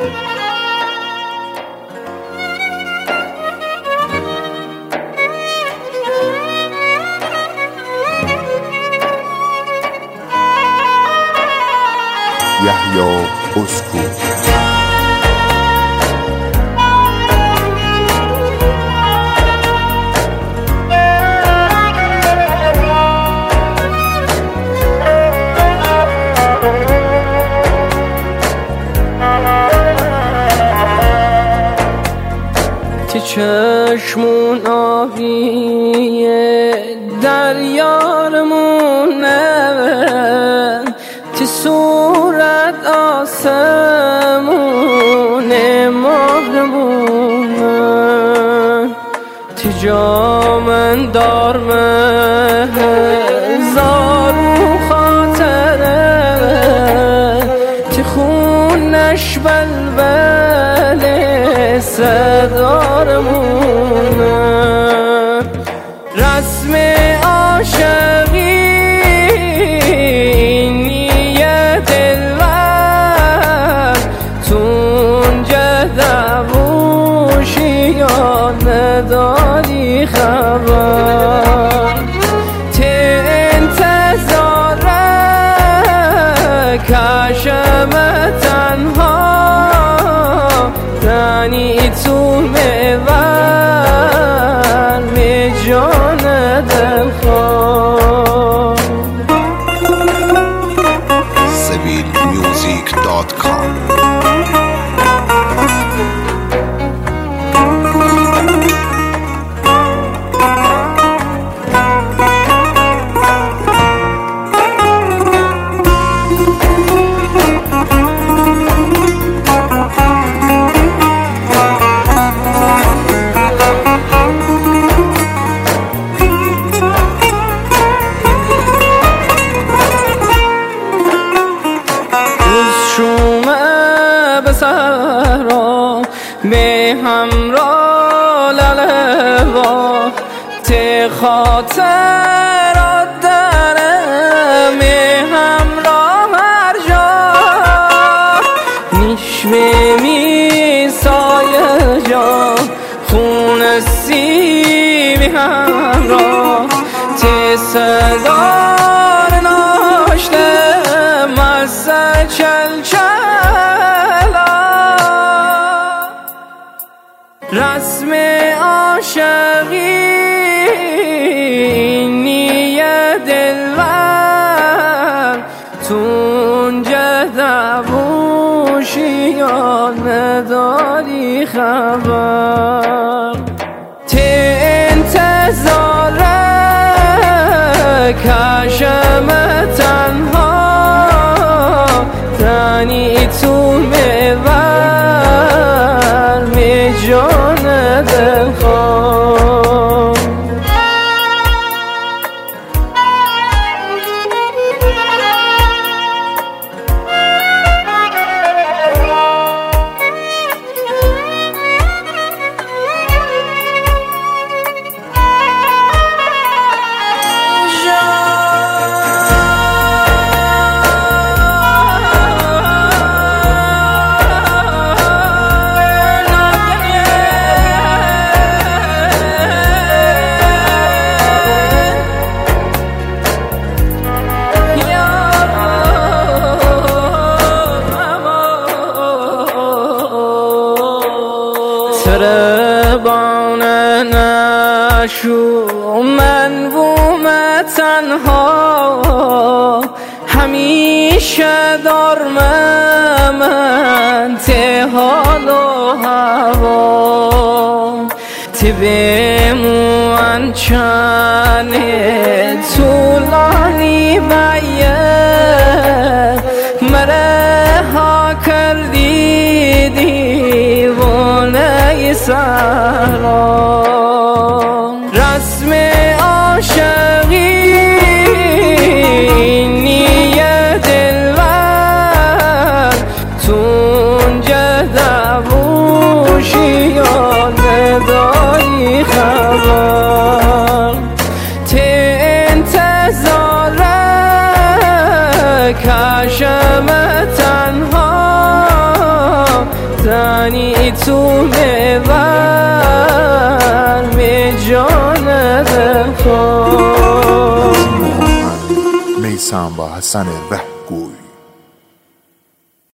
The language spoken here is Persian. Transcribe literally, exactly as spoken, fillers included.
یحیی اسکو تی چشمون آبیه دریارمونه، تی صورت آسمونه مهرمونه، تی جامن دارمه زارو خاطره، تی خونش بلبل صدارمونه، رسم عاشقی نیه دلور تون جدوشی یا نداری خبر، تی انتظاره کشم تنها تنی تو میور می جان دلخواه. سبیل میوزیک دات کام. به همراه لالوا تی خاطر داره، به همراه هر جا نیشوه می سایه جا خون سی به همراه تی صدار ناشته مسه چل چل رسم عاشقی نیه دلور تون جدوشی یا نداری خبر، تی انتظاره کشم تنها تنی تو میور می جان دلخواه. سربانه نشو من بوم تنها، همیشه دارم من تی حال و هوا، تی بمون چنه طولانی بیه مره ها کردی دیوانه سرا، رسم عاشقی نیه دلور تون جدوشی یا نداری خبر، تی انتظاره کشم تنها دانی تو میور می جان دل خود میسم با حسن رهگوی.